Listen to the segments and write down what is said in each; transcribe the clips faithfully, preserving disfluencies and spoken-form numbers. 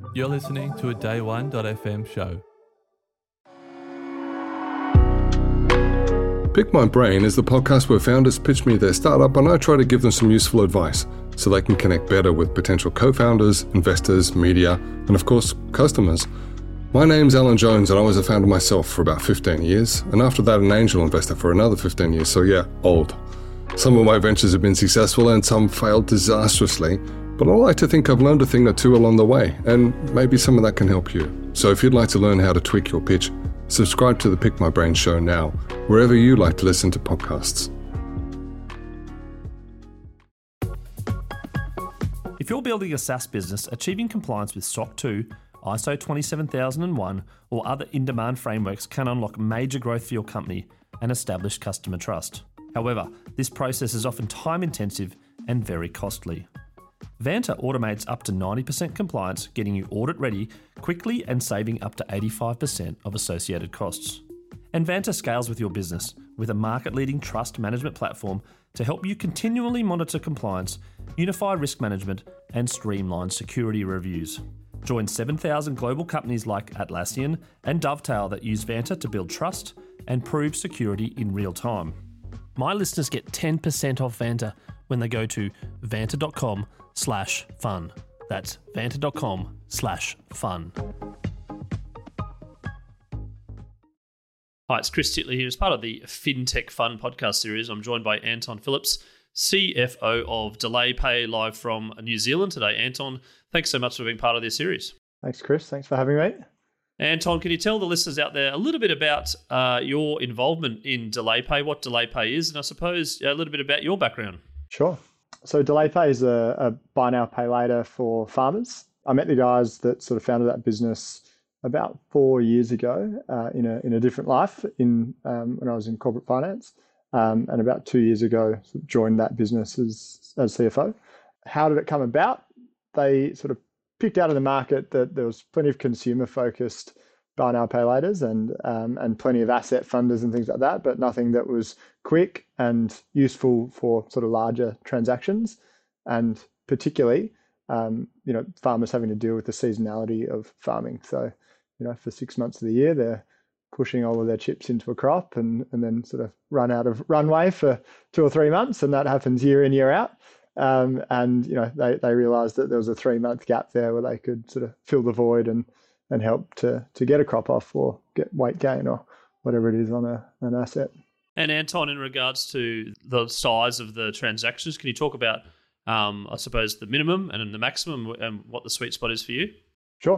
You're listening to a day one dot f m show. Pick My Brain is the podcast where founders pitch me their startup and I try to give them some useful advice so they can connect better with potential co-founders, investors, media, and of course, customers. My name's Alan Jones and I was a founder myself for about fifteen years, and after that an angel investor for another fifteen years, so yeah, old. Some of my ventures have been successful and some failed disastrously, but I like to think I've learned a thing or two along the way, and maybe some of that can help you. So if you'd like to learn how to tweak your pitch, subscribe to the Pick My Brain show now, wherever you like to listen to podcasts. If you're building a SaaS business, achieving compliance with S O C two, I S O twenty-seven thousand one, or other in-demand frameworks can unlock major growth for your company and establish customer trust. However, this process is often time-intensive and very costly. Vanta automates up to ninety percent compliance, getting you audit ready quickly and saving up to eighty-five percent of associated costs. And Vanta scales with your business with a market-leading trust management platform to help you continually monitor compliance, unify risk management, and streamline security reviews. Join seven thousand global companies like Atlassian and Dovetail that use Vanta to build trust and prove security in real time. My listeners get ten percent off Vanta when they go to vanta.com slash fun. That's vanta.com slash fun. Hi, it's Chris Titley here. As part of the FinTech Fun podcast series, I'm joined by Anton Phillips, C F O of DelayPay, live from New Zealand today. Anton, thanks so much for being part of this series. Thanks, Chris. Thanks for having me. Anton, can you tell the listeners out there a little bit about uh, your involvement in DelayPay, what DelayPay is, and I suppose a little bit about your background? Sure. So DelayPay is a, a buy now, pay later for farmers. I met the guys that sort of founded that business about four years ago uh, in a in a different life in um, when I was in corporate finance, um, and about two years ago sort of joined that business as as C F O. How did it come about? They sort of picked out of the market that there was plenty of consumer focused buy now, pay laters and um, and plenty of asset funders and things like that, but nothing that was quick and useful for sort of larger transactions, and particularly um, you know farmers having to deal with the seasonality of farming. So you know for six months of the year they're pushing all of their chips into a crop and and then sort of run out of runway for two or three months, and that happens year in year out. Um, and you know they they realised that there was a three month gap there where they could sort of fill the void and and help to to get a crop off or get weight gain or whatever it is on a an asset. And Anton, in regards to the size of the transactions, can you talk about, um, I suppose, the minimum and the maximum and what the sweet spot is for you? Sure.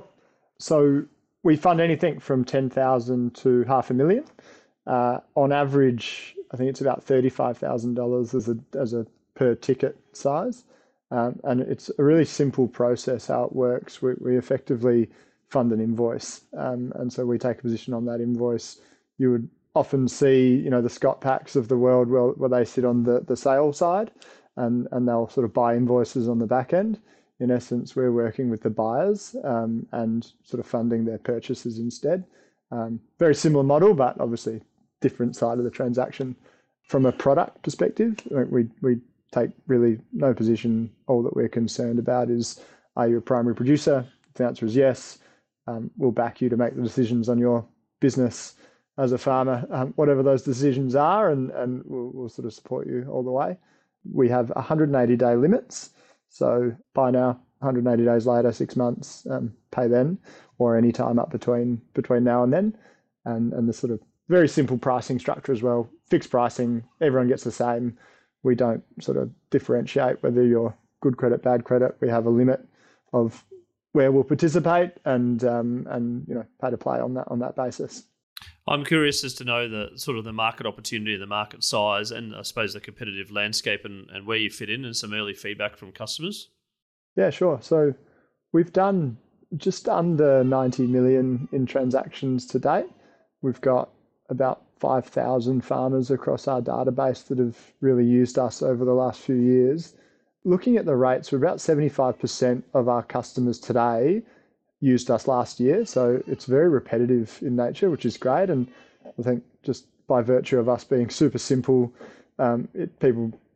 So we fund anything from ten thousand to half a million. Uh, on average, I think it's about thirty-five thousand dollars as a as a per ticket size. Um, and it's a really simple process how it works. We, we effectively fund an invoice. Um, and so we take a position on that invoice. You would often see, you know, the Scott Packs of the world where, where they sit on the, the sale side and, and they'll sort of buy invoices on the back end. In essence, we're working with the buyers um, and sort of funding their purchases instead. Um, very similar model, but obviously different side of the transaction. From a product perspective, we we take really no position. All that we're concerned about is, are you a primary producer? If the answer is yes, um, we'll back you to make the decisions on your business as a farmer, um, whatever those decisions are, and, and we'll, we'll sort of support you all the way. We have one hundred eighty day limits. So buy now, one hundred eighty days later, six months, um, pay then, or any time up between between now and then. And, and the sort of very simple pricing structure as well. Fixed pricing, everyone gets the same. We don't sort of differentiate whether you're good credit, bad credit. We have a limit of where we'll participate and um, and you know pay to play on that on that basis. I'm curious as to know the sort of the market opportunity, the market size, and I suppose the competitive landscape and, and where you fit in, and some early feedback from customers. Yeah, sure. So we've done just under ninety million in transactions to date. We've got about five thousand farmers across our database that have really used us over the last few years. Looking at the rates, we're about seventy-five percent of our customers today used us last year. So it's very repetitive in nature, which is great. And I think just by virtue of us being super simple, um, it, people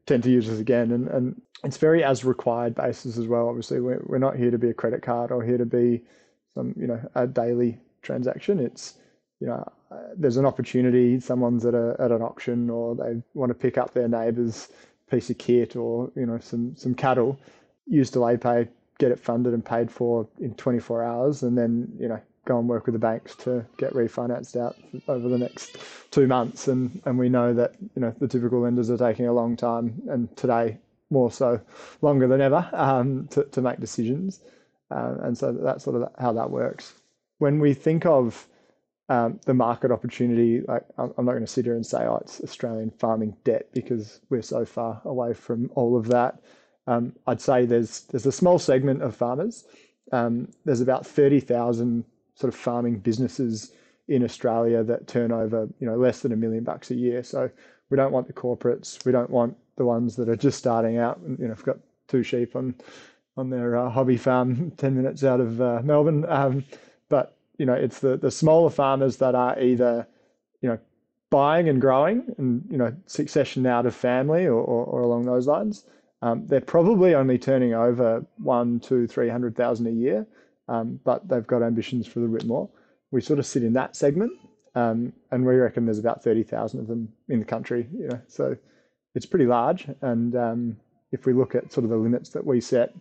tend to use us again. And, and it's very as required basis as well. Obviously, we're, we're not here to be a credit card or here to be some, you know, a daily transaction. It's, you know, uh, there's an opportunity, someone's at a at an auction or they want to pick up their neighbour's piece of kit or, you know, some some cattle, use DelayPay, get it funded and paid for in twenty-four hours, and then, you know, go and work with the banks to get refinanced out over the next two months. And, and we know that, you know, the typical lenders are taking a long time, and today more so, longer than ever, um, to, to make decisions. Uh, and so that's sort of how that works. When we think of um, the market opportunity, like I'm not going to sit here and say, oh, it's Australian farming debt, because we're so far away from all of that. Um, I'd say there's there's a small segment of farmers. Um, there's about thirty thousand sort of farming businesses in Australia that turn over, you know, less than a million bucks a year. So we don't want the corporates. We don't want the ones that are just starting out. You know, I've got two sheep on on their uh, hobby farm ten minutes out of uh, Melbourne. Um, but, you know, it's the, the smaller farmers that are either, you know, buying and growing and, you know, succession out of family or, or, or along those lines. Um, they're probably only turning over one, two, three hundred thousand a year, um, but they've got ambitions for a little bit more. We sort of sit in that segment, um, and we reckon there's about thirty thousand of them in the country. You know, so it's pretty large. And um, if we look at sort of the limits that we set,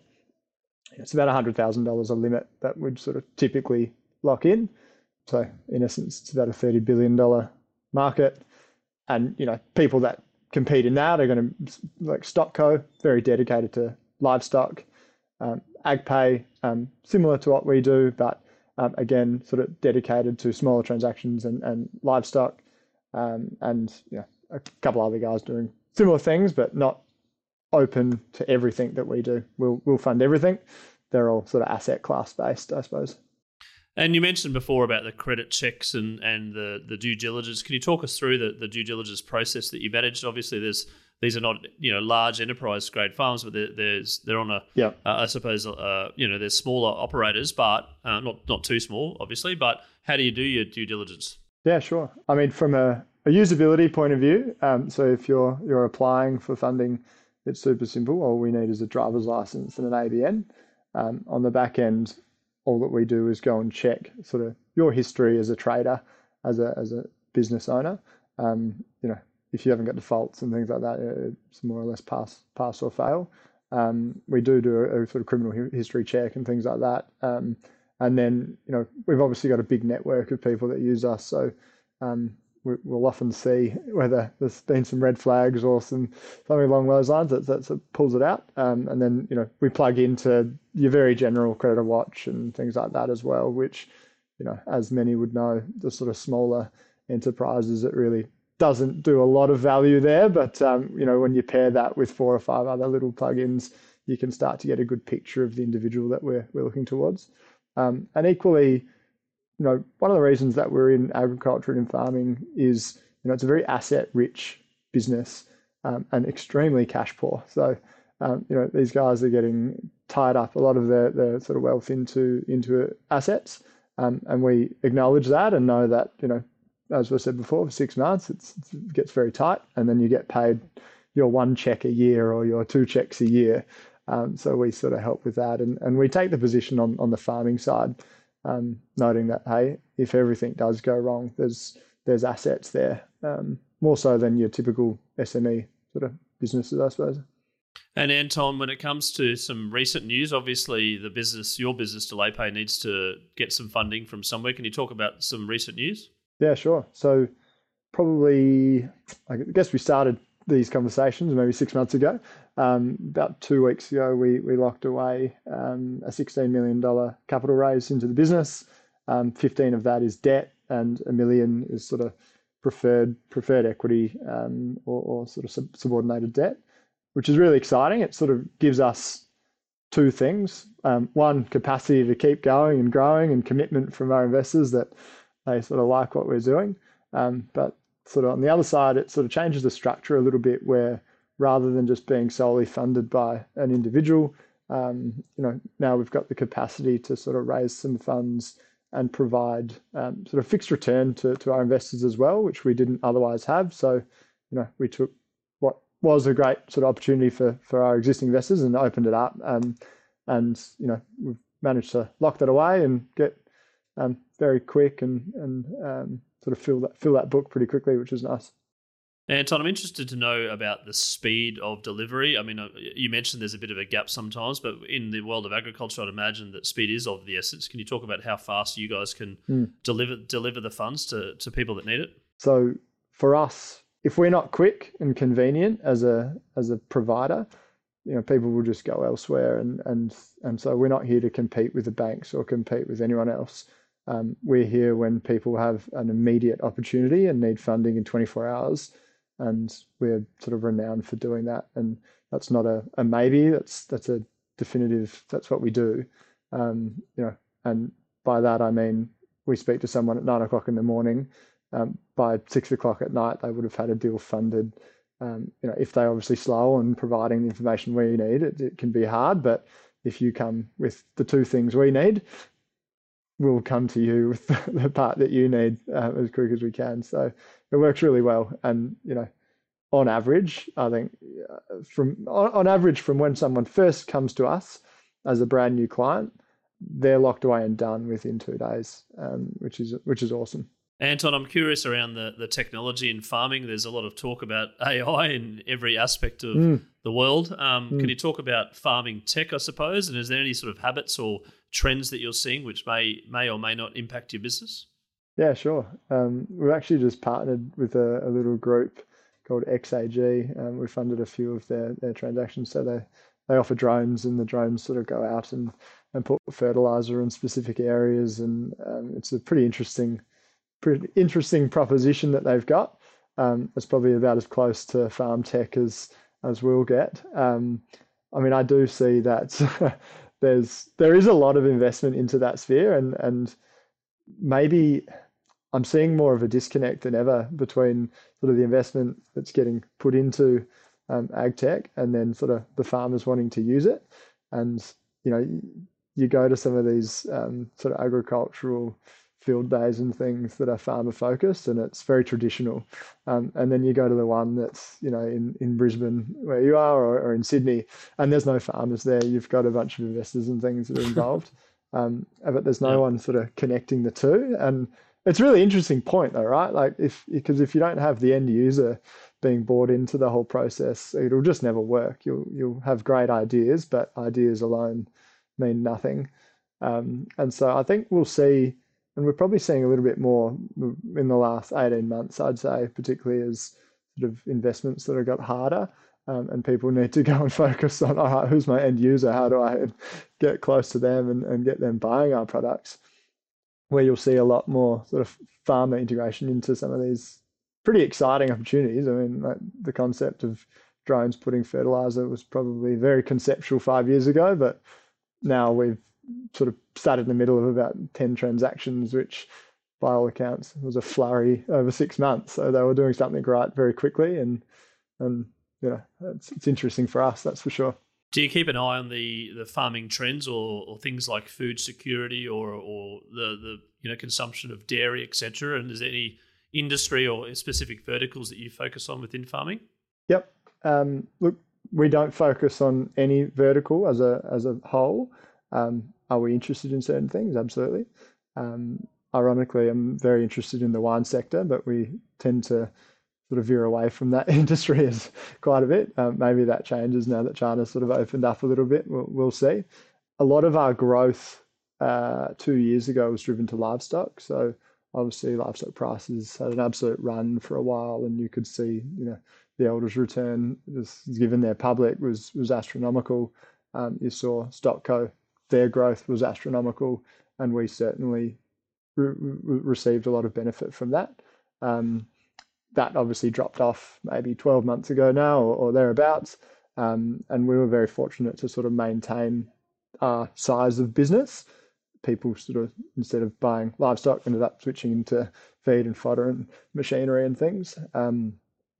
it's about one hundred thousand dollars a limit that would sort of typically lock in. So in essence, it's about a thirty billion dollars market. And, you know, people that compete in that are going to, like StockCo, very dedicated to livestock. Um, AgPay, um, similar to what we do, but um, again, sort of dedicated to smaller transactions and, and livestock. Um, and, you know, a couple other guys doing similar things, but not open to everything that we do. We'll we'll fund everything. They're all sort of asset class based, I suppose. And you mentioned before about the credit checks and, and the, the due diligence. Can you talk us through the, the due diligence process that you managed? Obviously, there's these are not, you know, large enterprise grade farms, but there, there's they're on a yeah. uh, I suppose uh, you know, there's smaller operators, but uh, not not too small, obviously. But how do you do your due diligence? Yeah, sure. I mean, from a, a usability point of view, um, so if you're you're applying for funding, it's super simple. All we need is a driver's license and an A B N. Um, on the back end, all that we do is go and check sort of your history as a trader, as a as a business owner. Um, you know, if you haven't got defaults and things like that, it's more or less pass pass or fail. Um, we do do a, a sort of criminal history check and things like that. Um, and then, you know, we've obviously got a big network of people that use us. So um, we, we'll often see whether there's been some red flags or some something along those lines that, that sort of pulls it out. Um, and then, you know, we plug into your very general Creditor Watch and things like that as well, which, you know, as many would know, the sort of smaller enterprises, it really doesn't do a lot of value there. But, um, you know, when you pair that with four or five other little plugins, you can start to get a good picture of the individual that we're, we're looking towards. Um, and equally, you know, one of the reasons that we're in agriculture and in farming is, you know, it's a very asset-rich business um, and extremely cash poor. So, um, you know, these guys are getting tied up a lot of their, their sort of wealth into into assets, um, and we acknowledge that and know that, you know, as we said before, for six months it's, it gets very tight, and then you get paid your one check a year or your two checks a year. Um, so we sort of help with that, and, and we take the position on, on the farming side, um, noting that, hey, if everything does go wrong, there's there's assets there, um, more so than your typical S M E sort of businesses, I suppose. And Anton, when it comes to some recent news, obviously the business, your business, DelayPay, needs to get some funding from somewhere. Can you talk about some recent news? Yeah, sure. So probably, I guess we started these conversations maybe six months ago. Um, about two weeks ago, we we locked away um, a sixteen million dollars capital raise into the business. Um, fifteen of that is debt, and a million is sort of preferred preferred equity um, or, or sort of sub- subordinated debt, which is really exciting. It sort of gives us two things. Um, one, capacity to keep going and growing, and commitment from our investors that they sort of like what we're doing. Um, but sort of on the other side, it sort of changes the structure a little bit, where rather than just being solely funded by an individual, um, you know, now we've got the capacity to sort of raise some funds and provide um, sort of fixed return to, to our investors as well, which we didn't otherwise have. So, you know, we took what was a great sort of opportunity for for our existing investors and opened it up. Um, and you know, we've managed to lock that away and get um, very quick and and um, sort of fill that fill that book pretty quickly, which is nice. Anton, I'm interested to know about the speed of delivery. I mean, you mentioned there's a bit of a gap sometimes, but in the world of agriculture, I'd imagine that speed is of the essence. Can you talk about how fast you guys can mm. deliver deliver the funds to, to people that need it? So for us, if we're not quick and convenient as a as a provider, you know, people will just go elsewhere, and and and so we're not here to compete with the banks or compete with anyone else. Um, we're here when people have an immediate opportunity and need funding in twenty-four hours. And we're sort of renowned for doing that. And that's not a, a maybe, that's that's a definitive, that's what we do. Um, you know, and by that I mean we speak to someone at nine o'clock in the morning. Um, by six o'clock at night, they would have had a deal funded. Um, you know, if they're obviously slow on providing the information we need, it, it can be hard. But if you come with the two things we need, we'll come to you with the, the part that you need uh, as quick as we can. So it works really well. And, you know, on average, I think uh, from on, on average, from when someone first comes to us as a brand new client, they're locked away and done within two days, um, which is which is awesome. Anton, I'm curious around the, the technology in farming. There's a lot of talk about A I in every aspect of mm. the world. Um, mm. Can you talk about farming tech, I suppose? And is there any sort of habits or trends that you're seeing which may may or may not impact your business? Yeah, sure. Um, we've actually just partnered with a, a little group called X A G. Um, we funded a few of their, their transactions. So they, they offer drones, and the drones sort of go out and, and put fertilizer in specific areas. And um, it's a pretty interesting pretty interesting proposition that they've got. Um, it's probably about as close to farm tech as as we'll get. Um, I mean, I do see that there's there is a lot of investment into that sphere, and and maybe I'm seeing more of a disconnect than ever between sort of the investment that's getting put into um, ag tech and then sort of the farmers wanting to use it. And you know, you go to some of these um, sort of agricultural field days and things that are farmer focused, and it's very traditional. Um, and then you go to the one that's, you know, in, in Brisbane where you are, or, or in Sydney, and there's no farmers there. You've got a bunch of investors and things that are involved. um, but there's no yeah. one sort of connecting the two. And it's a really interesting point though, right? Like if, because if you don't have the end user being bought into the whole process, it'll just never work. You'll, you'll have great ideas, but ideas alone mean nothing. Um, and so I think we'll see, and we're probably seeing a little bit more in the last eighteen months, I'd say, particularly as sort of investments that have got harder, um, and people need to go and focus on, all right, who's my end user? How do I get close to them and, and get them buying our products? Where you'll see a lot more sort of farmer integration into some of these pretty exciting opportunities. I mean, like the concept of drones putting fertilizer was probably very conceptual five years ago, but now we've sort of started in the middle of about ten transactions, which by all accounts was a flurry over six months. So they were doing something right very quickly, and and you know, it's, it's interesting for us, that's for sure. Do you keep an eye on the, the farming trends, or, or things like food security, or or the, the you know consumption of dairy, et cetera? And is there any industry or specific verticals that you focus on within farming? Yep. Um, look, we don't focus on any vertical as a as a whole. Um, are we interested in certain things? Absolutely. Um, ironically, I'm very interested in the wine sector, but we tend to sort of veer away from that industry as quite a bit. Um, maybe that changes now that China's sort of opened up a little bit. We'll, we'll see. A lot of our growth uh, two years ago was driven to livestock. So obviously livestock prices had an absolute run for a while, and you could see, you know, the elders' return, was, given their public, was was astronomical. Um, you saw Stockco, their growth was astronomical, and we certainly re- re- received a lot of benefit from that. Um, that obviously dropped off maybe twelve months ago now, or, or thereabouts, um, and we were very fortunate to sort of maintain our size of business. People sort of, instead of buying livestock, ended up switching into feed and fodder and machinery and things. Um,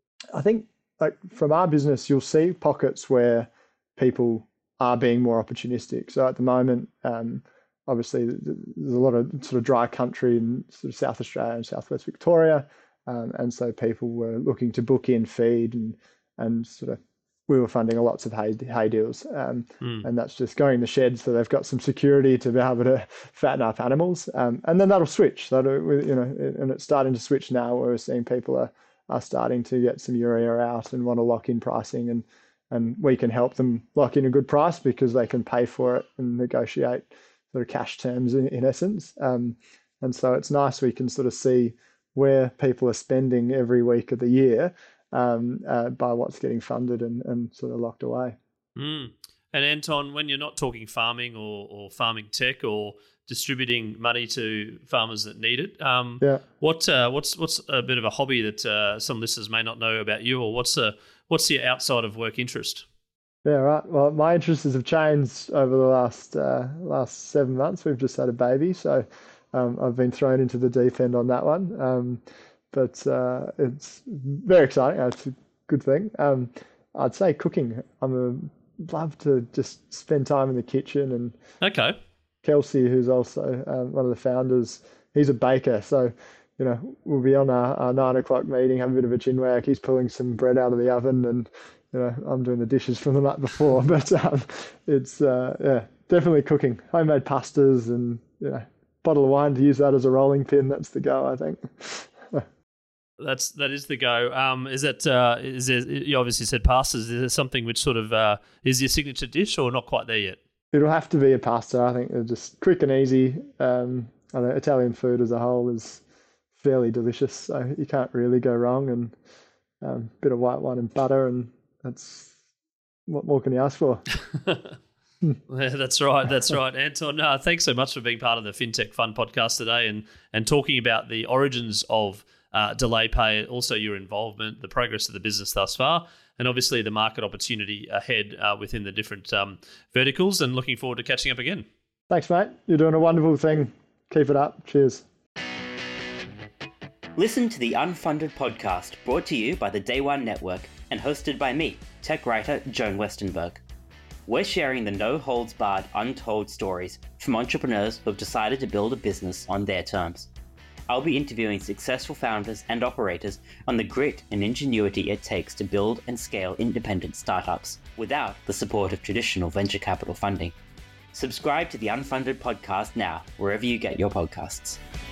I think, like from our business, you'll see pockets where people are being more opportunistic. So at the moment, um, obviously, there's a lot of sort of dry country in sort of South Australia and Southwest Victoria, um, and so people were looking to book in feed and and sort of we were funding lots of hay, hay deals, um, mm. and that's just going in the shed, so they've got some security to be able to fatten up animals, um, and then that'll switch. That'll, you know, and it's starting to switch now. Where we're seeing people are are starting to get some urea out and want to lock in pricing, and and we can help them lock in a good price because they can pay for it and negotiate sort of cash terms in, in essence. Um, and so it's nice we can sort of see where people are spending every week of the year um, uh, by what's getting funded and, and sort of locked away. Mm. And Anton, when you're not talking farming or, or farming tech or distributing money to farmers that need it, um, yeah. what uh, what's what's a bit of a hobby that uh, some listeners may not know about you, or what's a what's your outside of work interest? Yeah, right. Well, my interests have changed over the last uh, last seven months. We've just had a baby, so um, I've been thrown into the deep end on that one. Um, but uh, it's very exciting. It's a good thing. Um, I'd say cooking. I'm a love to just spend time in the kitchen. And okay, Kelsey, who's also um, one of the founders, he's a baker. So you know, we'll be on our, our nine o'clock meeting, have a bit of a chin wag. He's pulling some bread out of the oven, and you know, I'm doing the dishes from the night before. But um, it's uh, yeah, definitely cooking. Homemade pastas and you know, bottle of wine to use that as a rolling pin. That's the go, I think. That's that is the go. Um, is that uh, is there, you obviously said pastas? Is there something which sort of uh, is your signature dish, or not quite there yet? It'll have to be a pasta. I think they're just quick and easy. Um, I know Italian food as a whole is fairly delicious, so you can't really go wrong. And a um, bit of white wine and butter, and that's what more can you ask for? Yeah, that's right. That's right, Anton. Uh, thanks so much for being part of the FinTech Fund podcast today, and and talking about the origins of uh, Delay Pay, also your involvement, the progress of the business thus far, and obviously the market opportunity ahead uh, within the different um, verticals. And looking forward to catching up again. Thanks, mate. You're doing a wonderful thing. Keep it up. Cheers. Listen to the Unfunded podcast, brought to you by the Day One Network and hosted by me, tech writer Joan Westenberg. We're sharing the no-holds-barred, untold stories from entrepreneurs who have decided to build a business on their terms. I'll be interviewing successful founders and operators on the grit and ingenuity it takes to build and scale independent startups without the support of traditional venture capital funding. Subscribe to the Unfunded podcast now, wherever you get your podcasts.